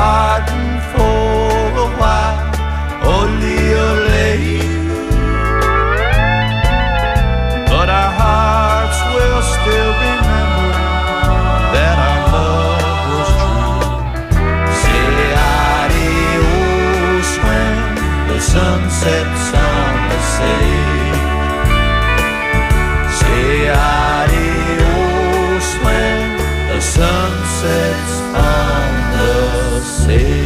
harden for a while, only a late. But our hearts will still remember that our love was true. Say adios when the sun sets on the sea. Say adios when the sun sets on the sea.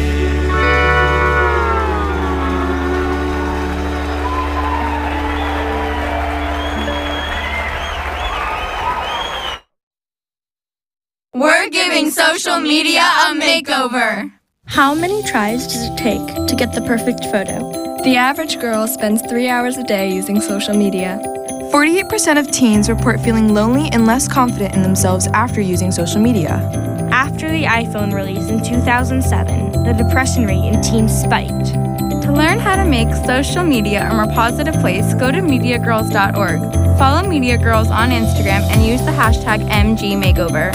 We're giving social media a makeover. How many tries does it take to get the perfect photo? The average girl spends 3 hours a day using social media. 48% of teens report feeling lonely and less confident in themselves after using social media. After the iPhone release in 2007, the depression rate in teens spiked. To learn how to make social media a more positive place, go to MediaGirls.org. Follow Media Girls on Instagram and use the hashtag MGMakeover.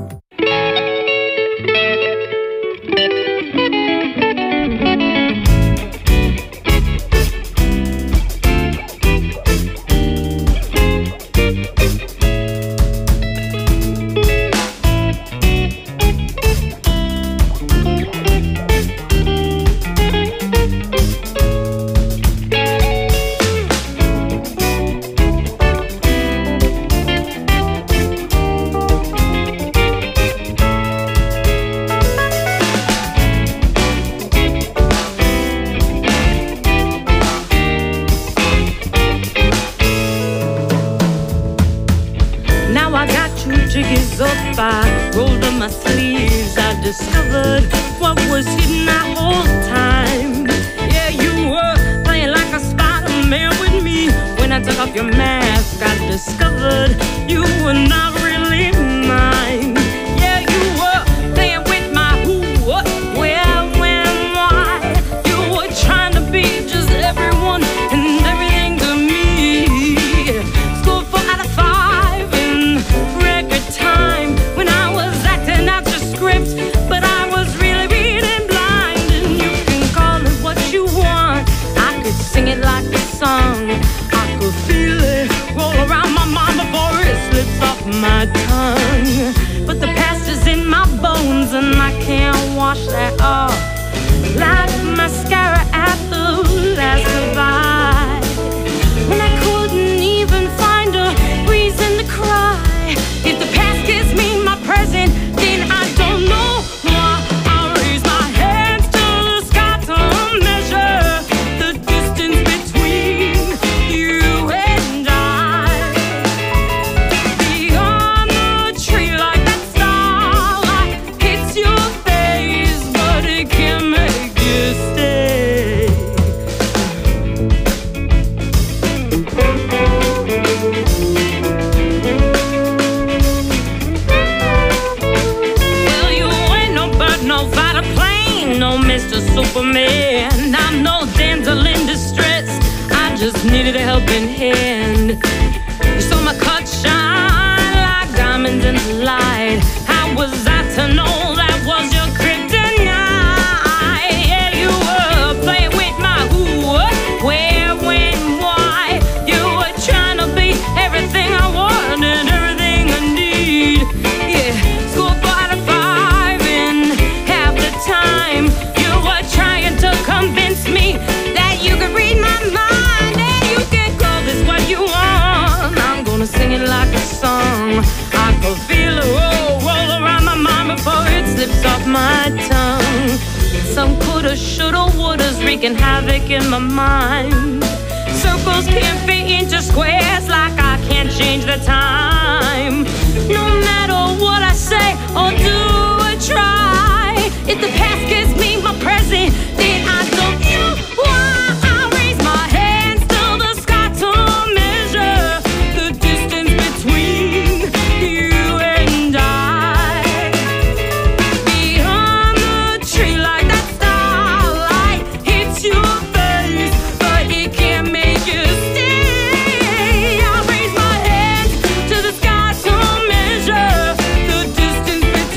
I rolled up my sleeves, I discovered what was hidden that whole time. Yeah, you were playing like a Spider-Man with me. When I took off your mask, I discovered you were not really mine. Yeah, you were playing with my who, what, where, when, why. You were trying to be just everyone and everything to me. Scored 4 out of 5 in record time. When I was acting out your script, but I was really reading blind. And you can call it what you want, I could sing it like a song. I could feel it roll around my mind before it slips off my tongue. But the past is in my bones and I can't wash that off like mascara at the last goodbye. When I couldn't even find a reason to cry. If the past gives me my present, then I don't know why. I raise my hands to the sky to measure the distance between you and I. Beyond the tree like that starlight hits your face, but it can't make you stay. Well, you ain't no bird, no fighter plane, no Mr. Superman. I'm no damsel in distress, I just needed a helping hand. You saw my cut shine like diamonds in the light. How was I to know that was your kryptonite? Yeah, you were playing with my who, what, where, when, why. You were trying to be everything I want and everything I need. Yeah, scored 4 out of 5 in half the time. You were trying to convince me that you could read my mind and you can call this what you want. I'm gonna sing it like a song. I could feel it roll around my mind before it slips off my tongue. Some coulda, shoulda, wouldas wreaking havoc in my mind. Circles can't fit into squares like I can't change the time. No matter what I say or do or try, if the past gives me my present, then I don't know why. I raise my hands to the sky to measure the distance between you and I. Beyond the tree like that starlight hits your face, but it can't make you stay. I raise my hands to the sky to measure the distance between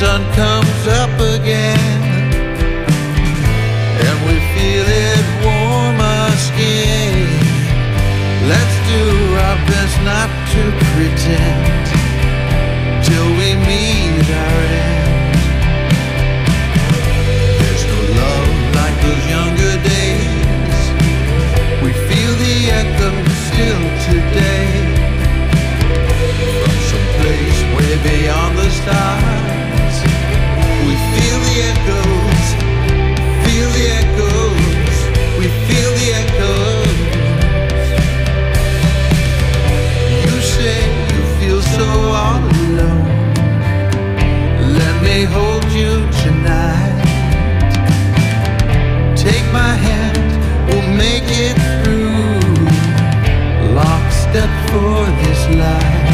sun comes up again and we feel it warm our skin, let's do our best not to pretend till we meet our end. There's no love like those younger days. We feel the echo still today, from some place way beyond the stars. We feel the echoes, feel the echoes, we feel the echoes. You say you feel so all alone, let me hold you tonight. Take my hand, we'll make it through, lockstep for this life.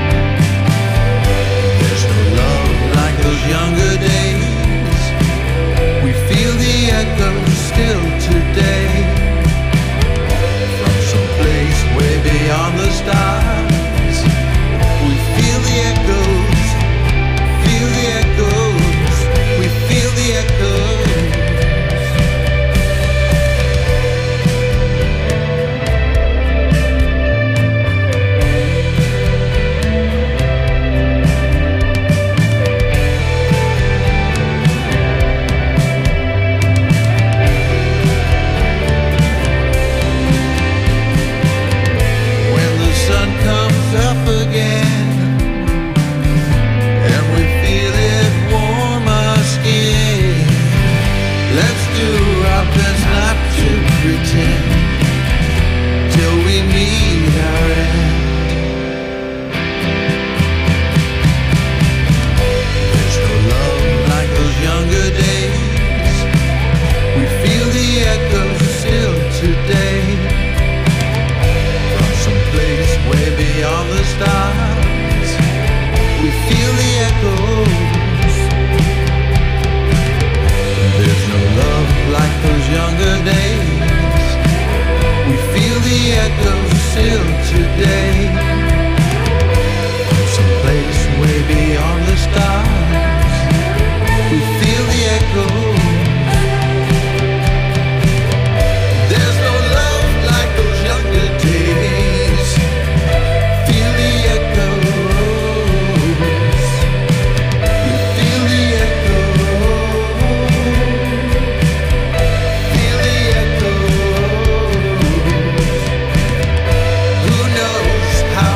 There's no love like those younger days. We feel the echoes still today, from some place way beyond the stars. We feel the echoes, feel the echoes, we feel the echoes. How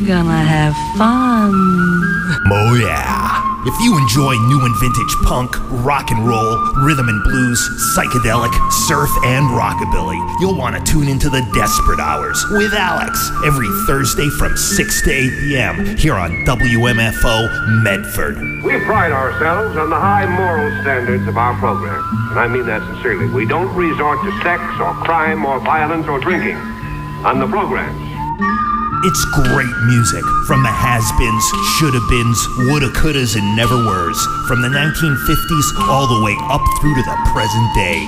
gonna have fun. Oh yeah. If you enjoy new and vintage punk, rock and roll, rhythm and blues, psychedelic, surf, and rockabilly, you'll want to tune into the Desperate Hours with Alex every Thursday from 6 to 8 p.m. here on WMFO Medford. We pride ourselves on the high moral standards of our program, and I mean that sincerely. We don't resort to sex or crime or violence or drinking on the programs. It's great music from the has-beens, shoulda-beens, woulda-couldas, and never-weres, from the 1950s all the way up through to the present day.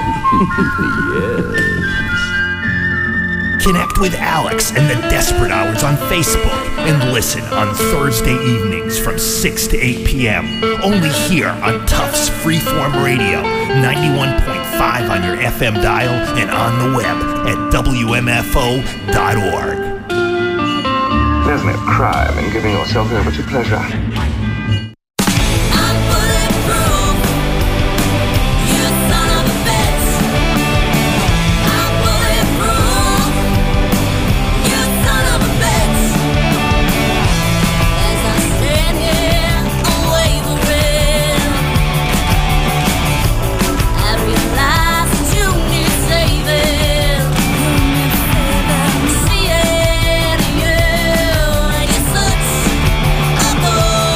Yes. Connect with Alex and the Desperate Hours on Facebook and listen on Thursday evenings from 6 to 8 p.m. Only here on Tufts Freeform Radio, 91.5 on your FM dial and on the web at WMFO.org. There's no crime in giving yourself over to pleasure. Oh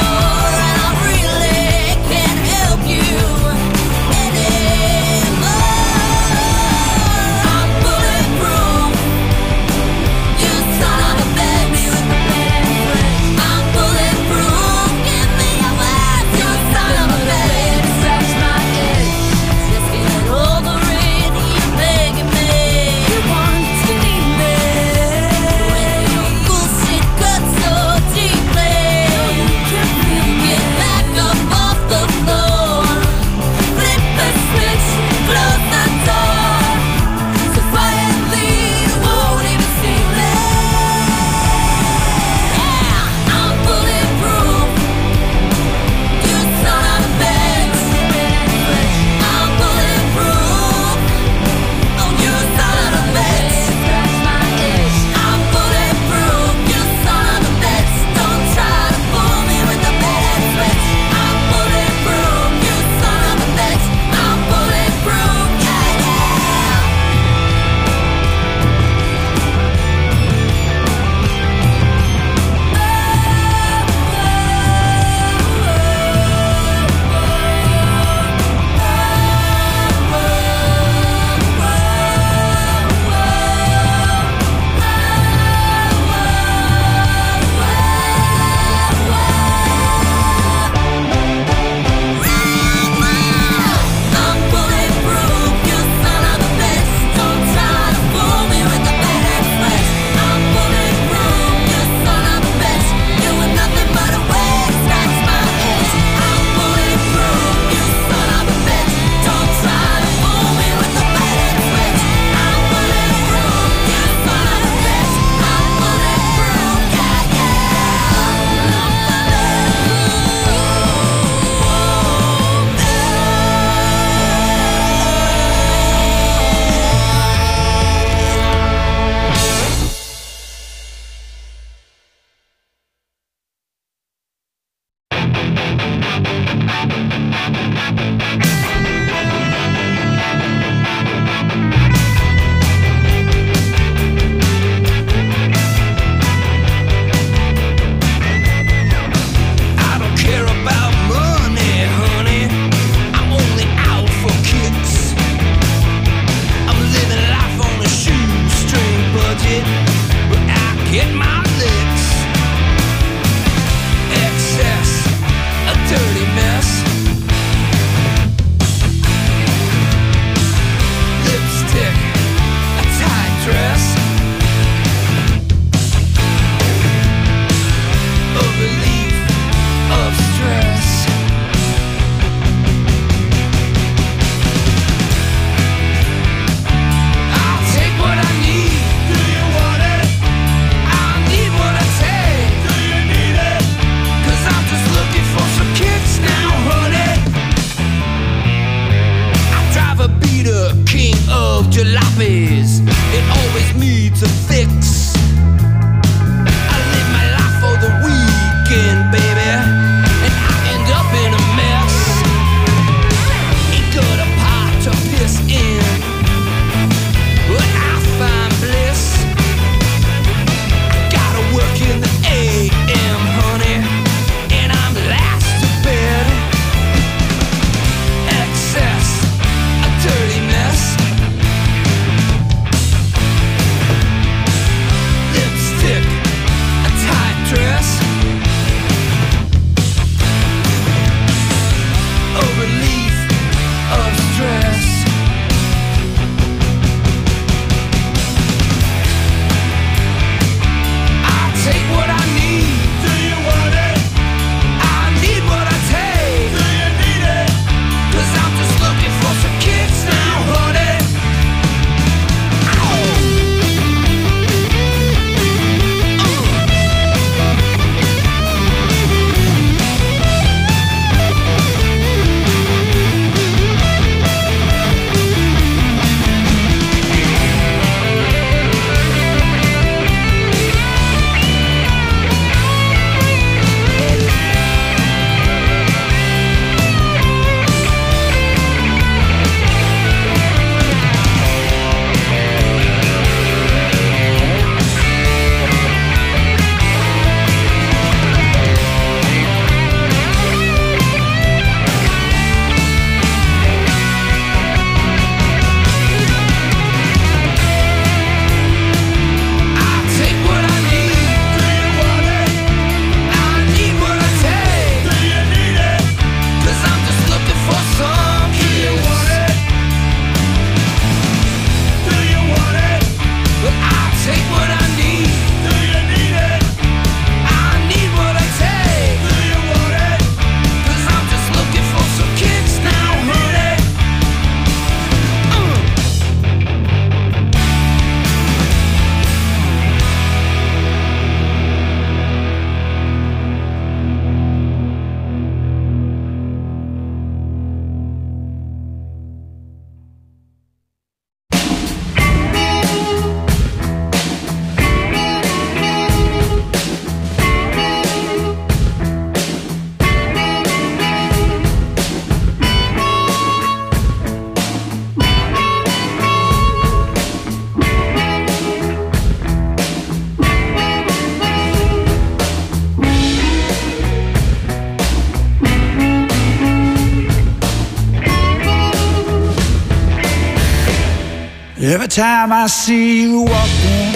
Every time I see you walking,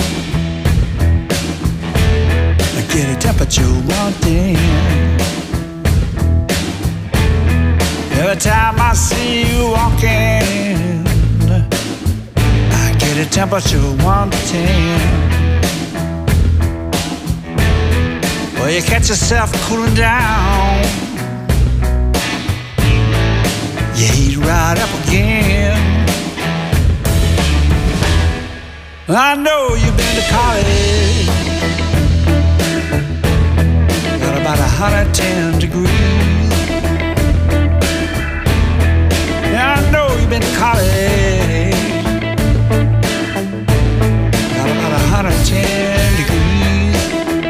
I get a temperature wanting. Every time I see you walking, I get a temperature wanting. Well, you catch yourself cooling down, you heat right up again. I know you've been to college, got about 110 degrees. Yeah, I know you've been to college, got about 110 degrees.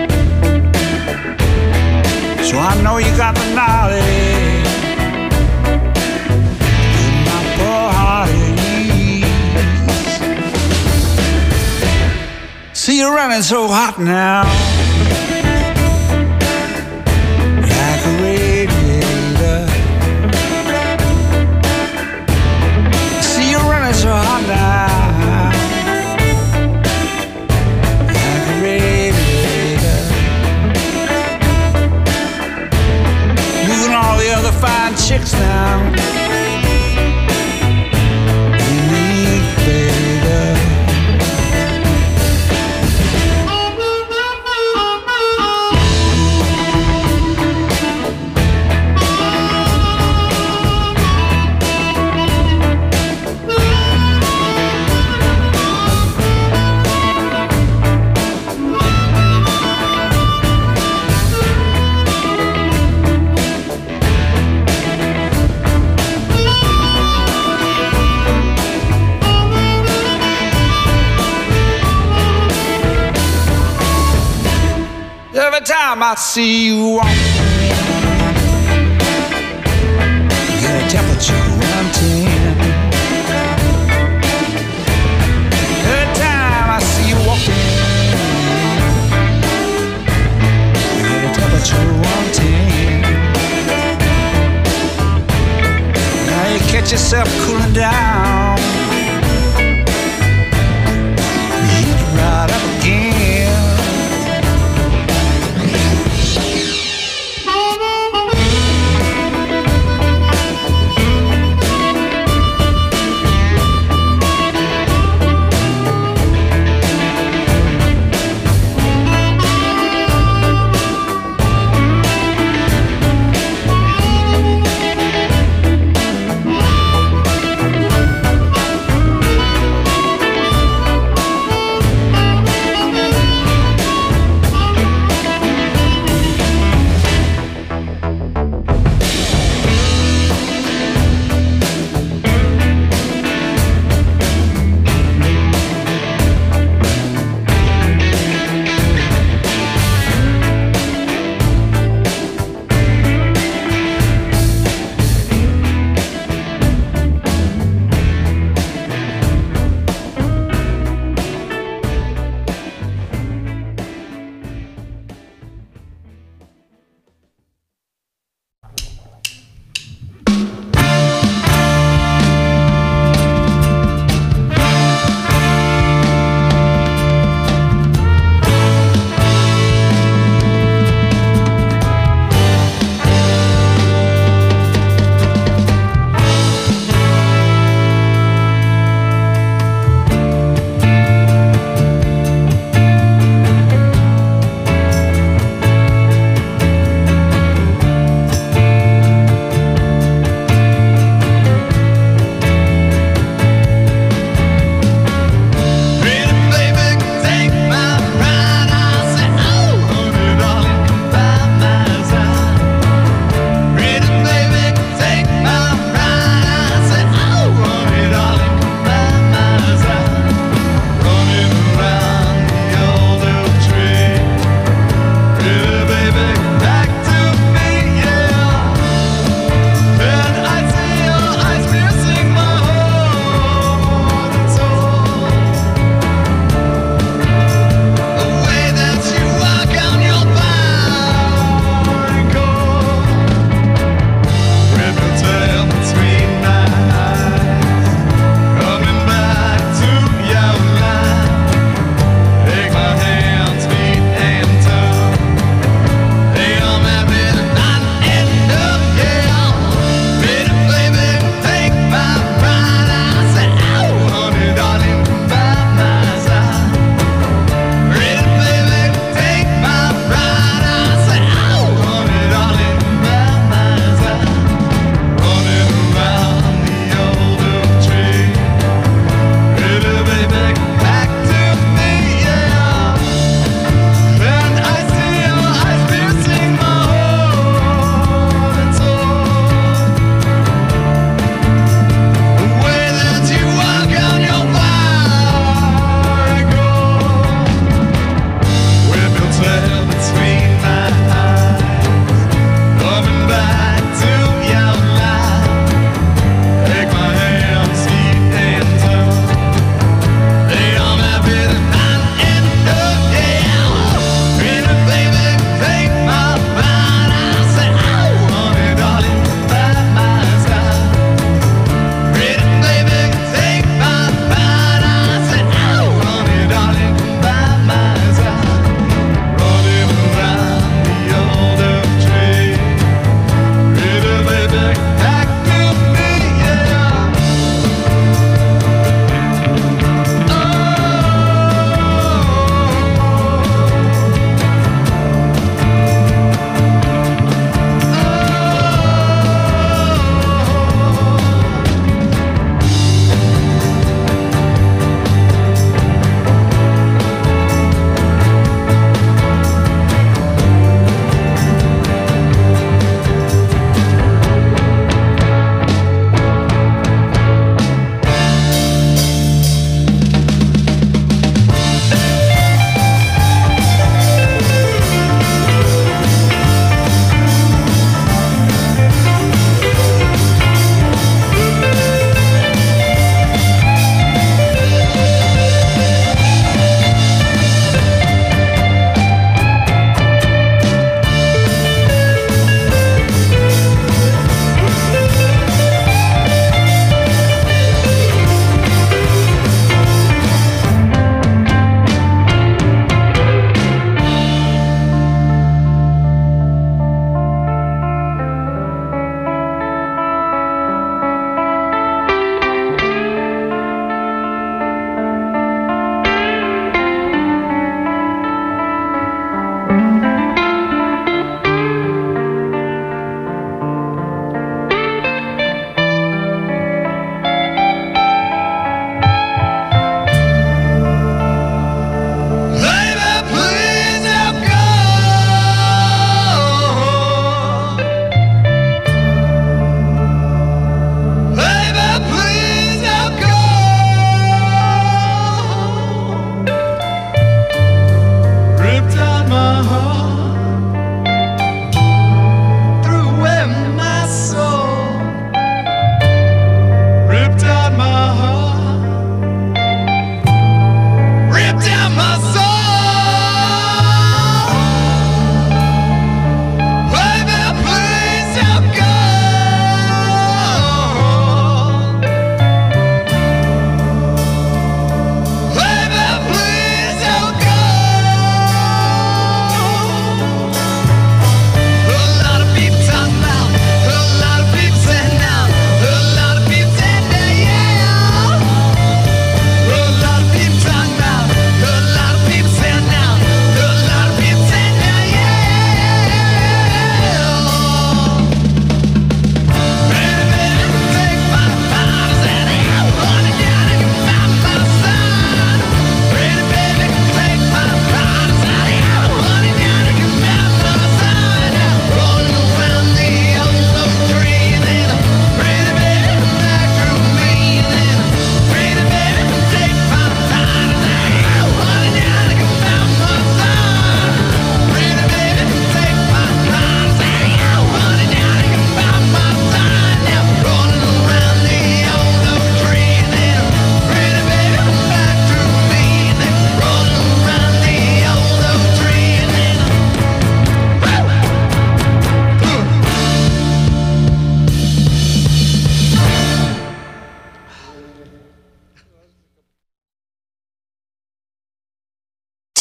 So I know you got the knowledge, put my poor heart at ease. See you running so hot now, like a radiator. See you running so hot now, like a radiator. Moving all the other fine chicks down. Every time I see you walking, you get a temperature 110. Every time I see you walking, you get a temperature 110. Now you catch yourself cooling down, you heat right up again.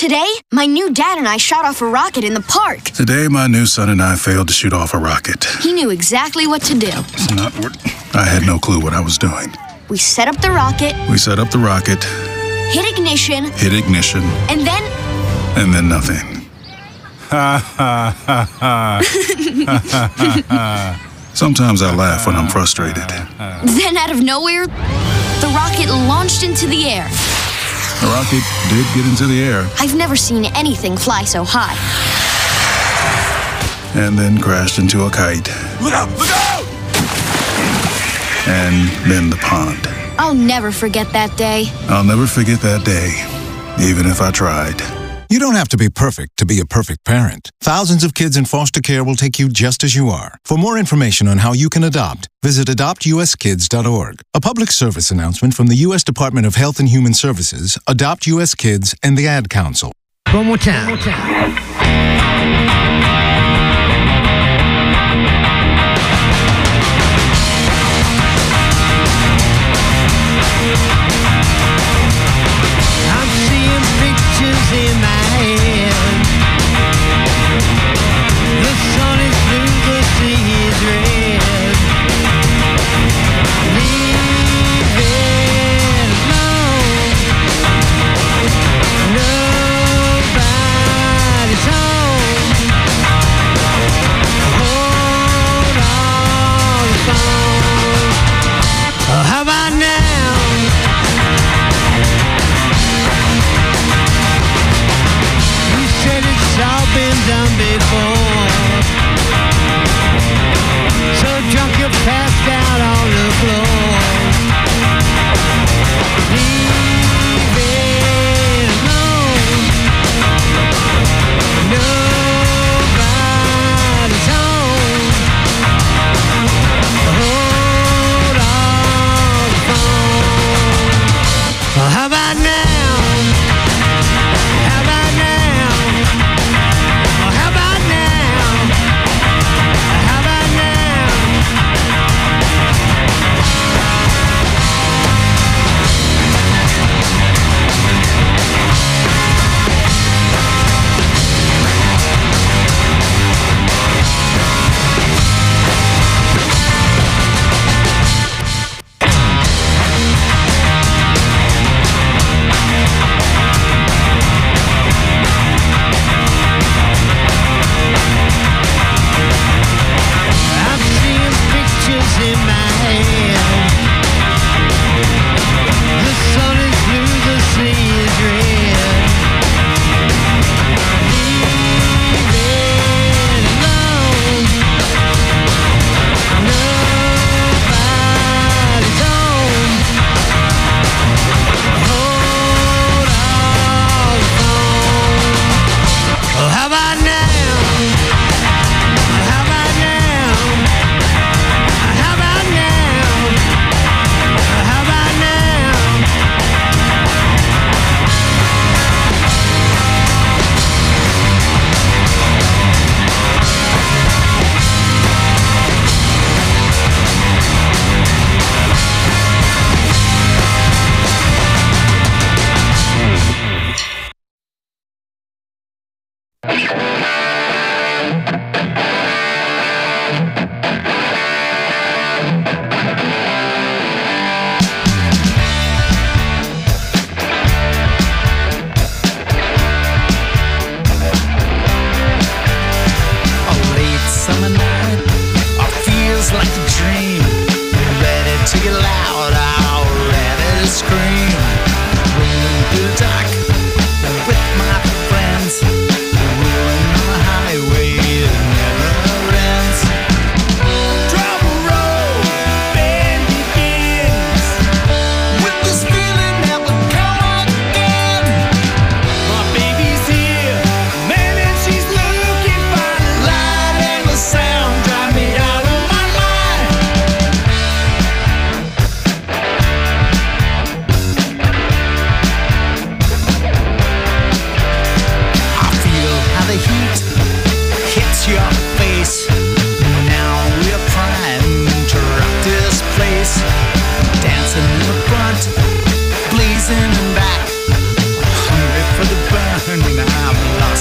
Today, my new dad and I shot off a rocket in the park. Today, my new son and I failed to shoot off a rocket. He knew exactly what to do. It's not what... I had no clue what I was doing. We set up the rocket. Hit ignition. And then... And then nothing. Ha ha ha ha. Sometimes I laugh when I'm frustrated. Then out of nowhere, the rocket launched into the air. The rocket did get into the air. I've never seen anything fly so high. And then crashed into a kite. Look out! Look out! And then the pond. I'll never forget that day. I'll never forget that day, even if I tried. You don't have to be perfect to be a perfect parent. Thousands of kids in foster care will take you just as you are. For more information on how you can adopt, visit adoptuskids.org. A public service announcement from the U.S. Department of Health and Human Services, Adopt U.S. Kids, and the Ad Council. One more time. I'm seeing pictures in my head. The sun is blue, the sea is red. Leave it alone. Nobody's home. Hold on the phone. Oh, how about now? You said it's all been done before. So drunk you're passed out on the floor. Leave it alone. Nobody's home. Hold on the phone. Well, how about now? How about now? Well, how about now? How about now? I'm seeing pictures in my head. The sun is blue, the sea is red. Leave it alone. Nobody's home. Hold on the phone. Oh, how about now? How about now? How about now? How about now? A late summer night, feels like a dream. Ready to get loud, ready to scream. Rolling through the dark with my friends. Rolling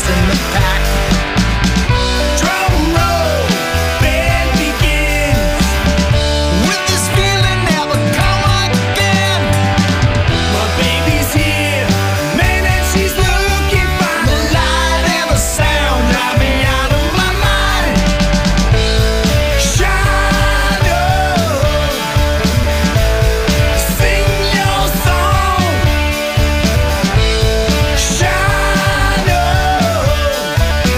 in the pack. Drum roll, band begins. Will this feeling never come again? My baby's here, man, and she's looking fine. The light and the sound drive me out of my mind. Shine up, sing your song. Shine up,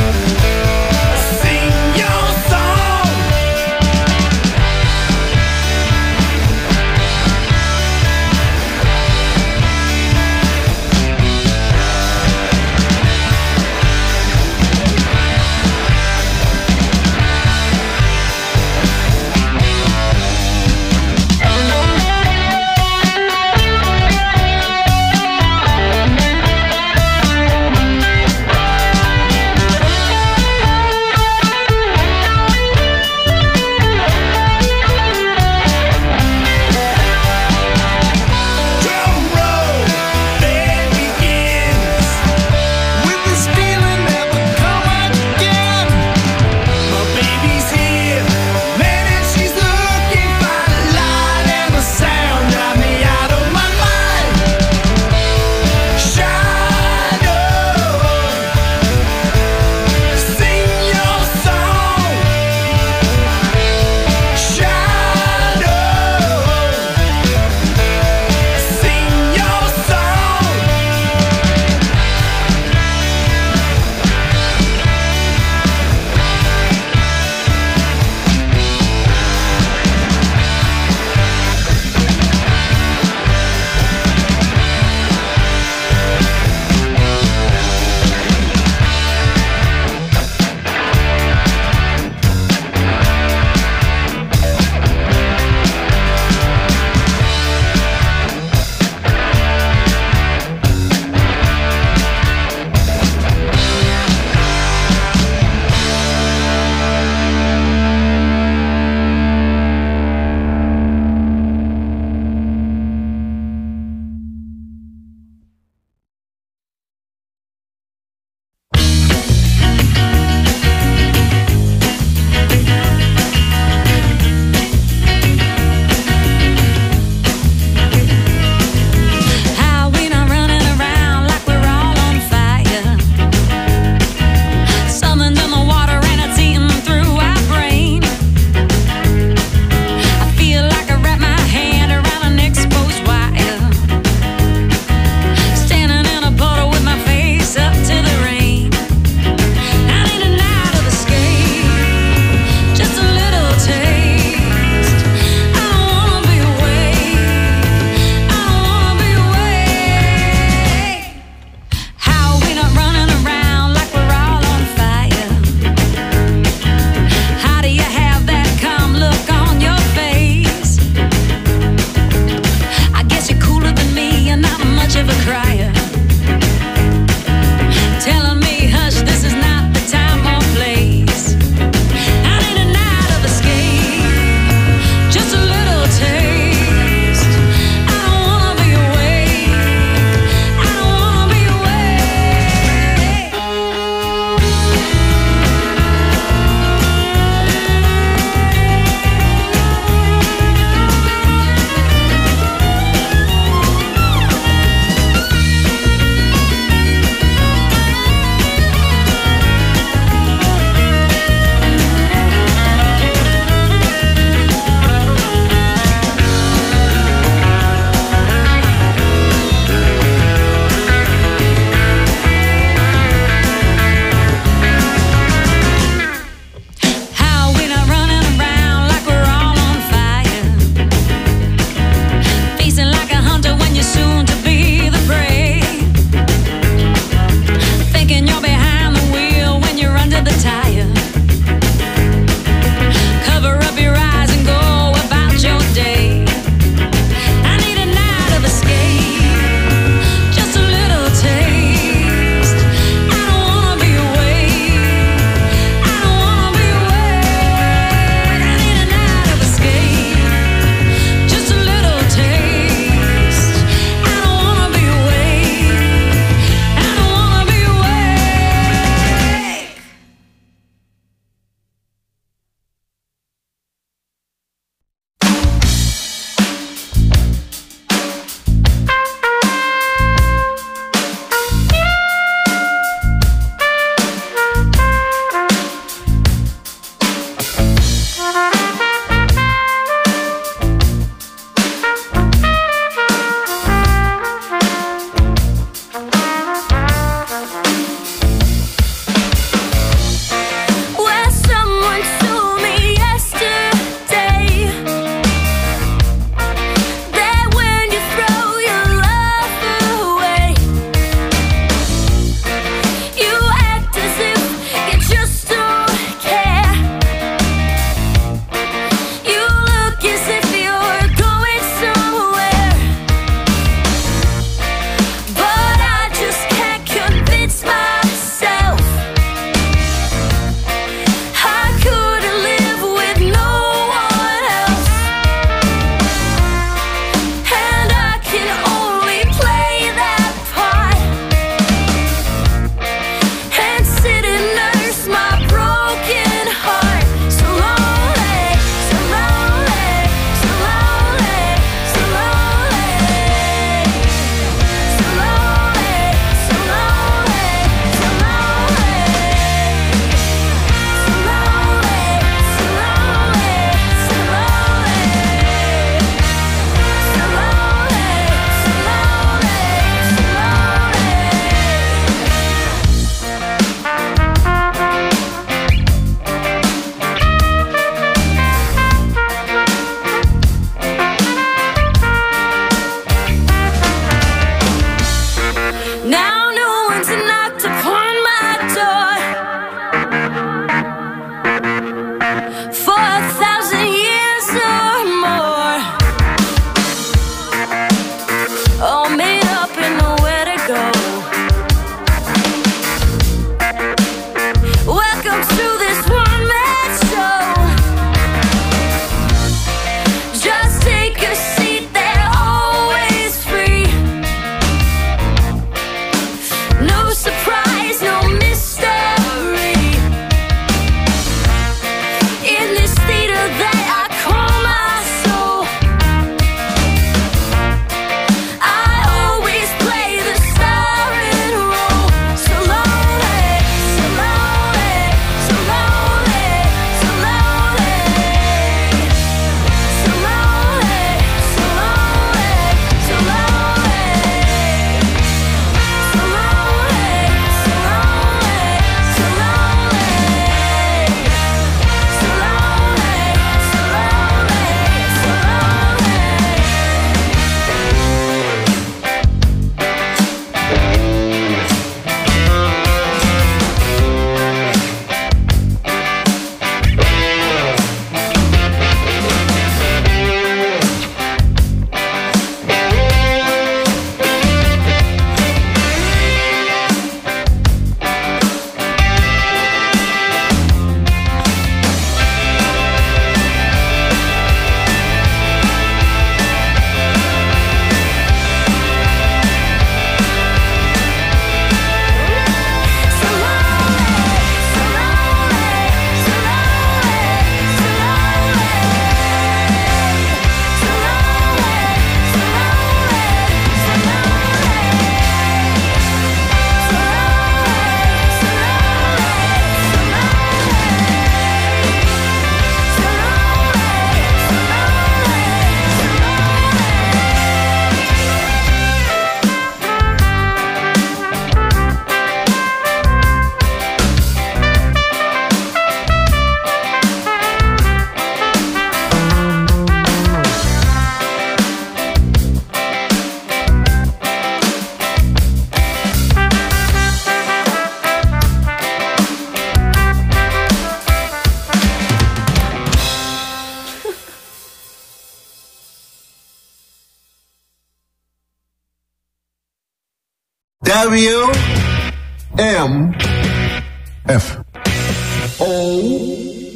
WMFO.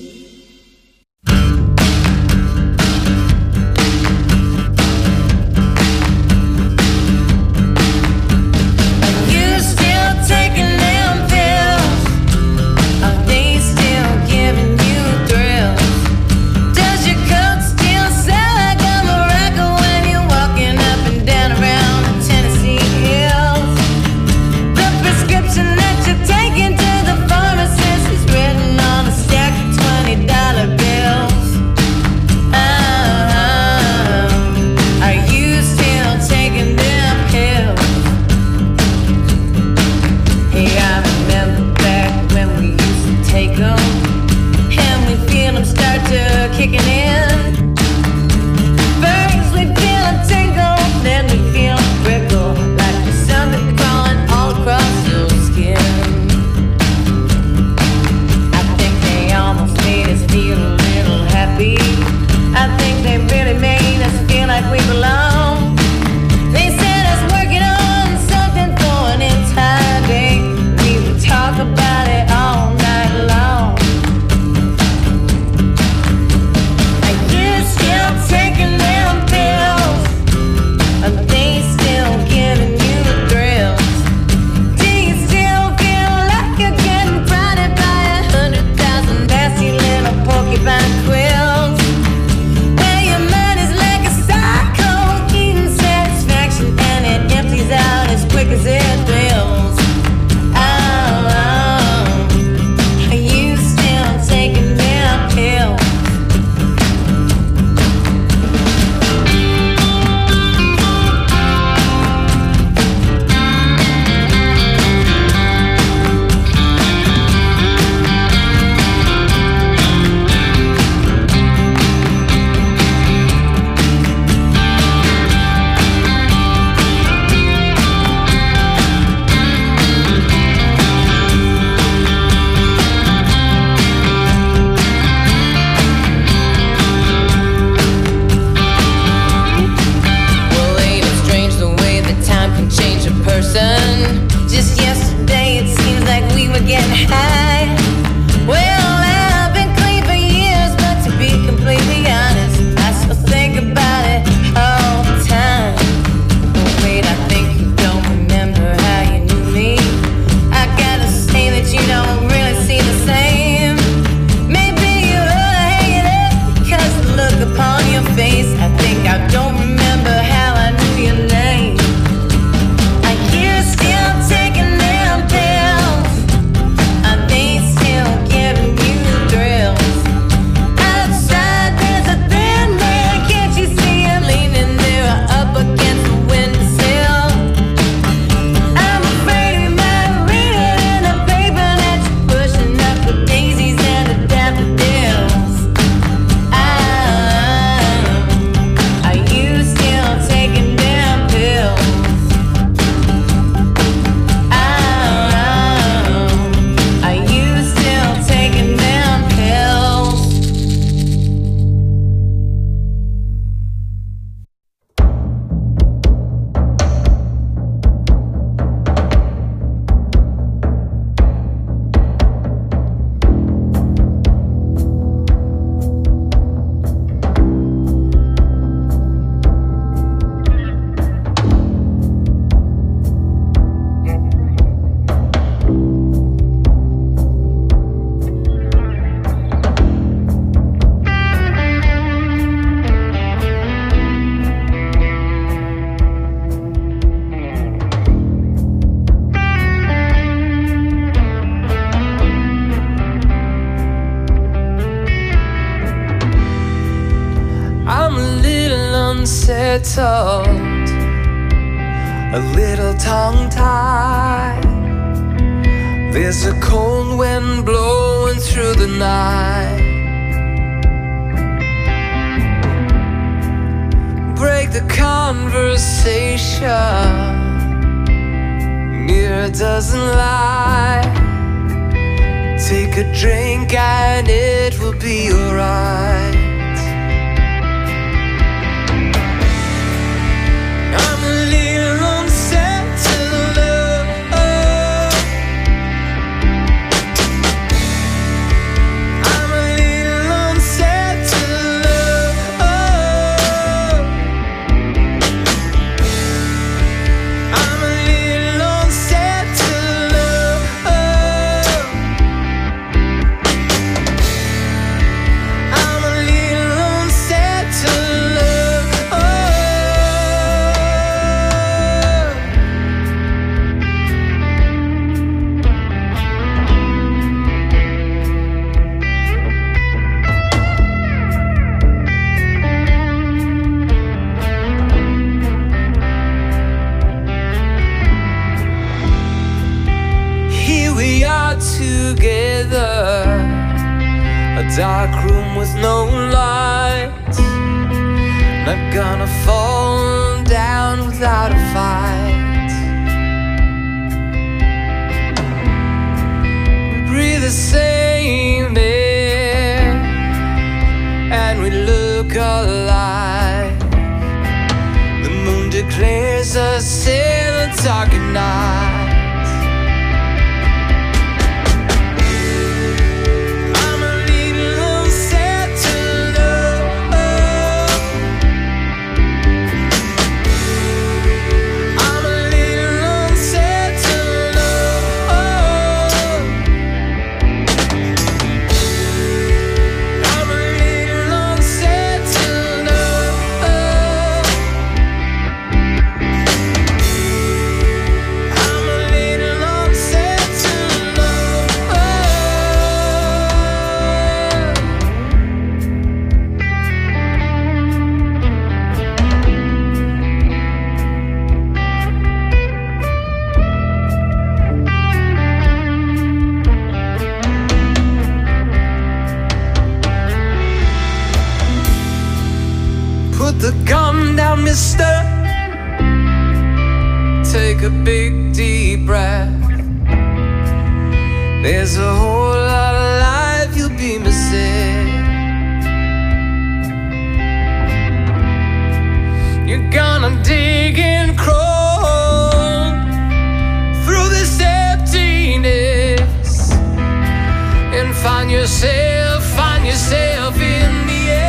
unsettled, a little tongue-tied. There's a cold wind blowing through the night. Break the conversation, mirror doesn't lie. Take a drink and it will be alright. I'm a little unsettled, love. together. A dark room with no light. Not gonna fall down without a fight. We breathe the same air and we look alike. The moon declares us in the dark at night. Put the gun down, mister. Take a big deep breath. There's a whole lot of life you'll be missing. You're gonna dig and crawl through this emptiness and find yourself in the air.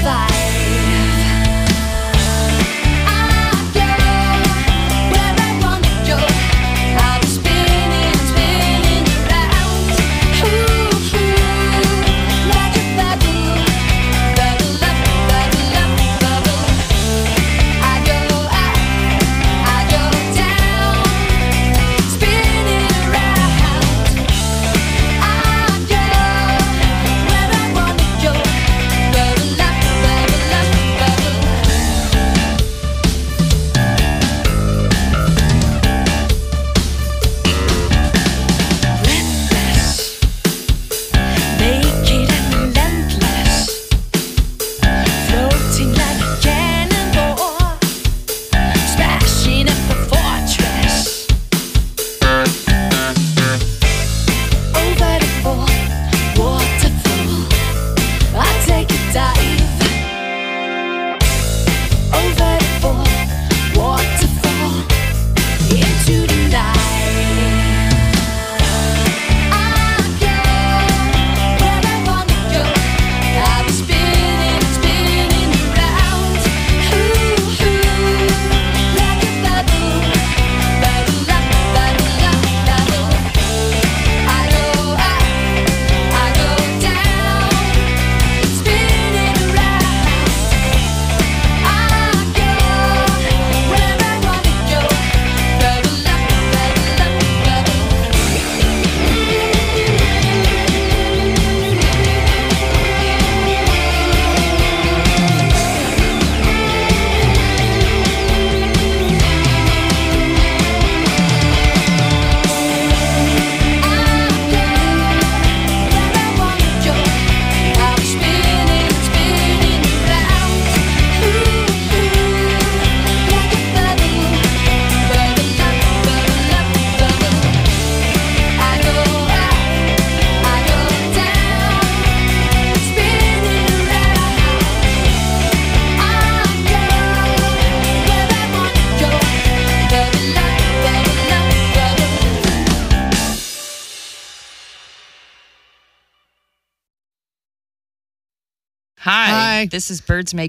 Hi, this is Birds Make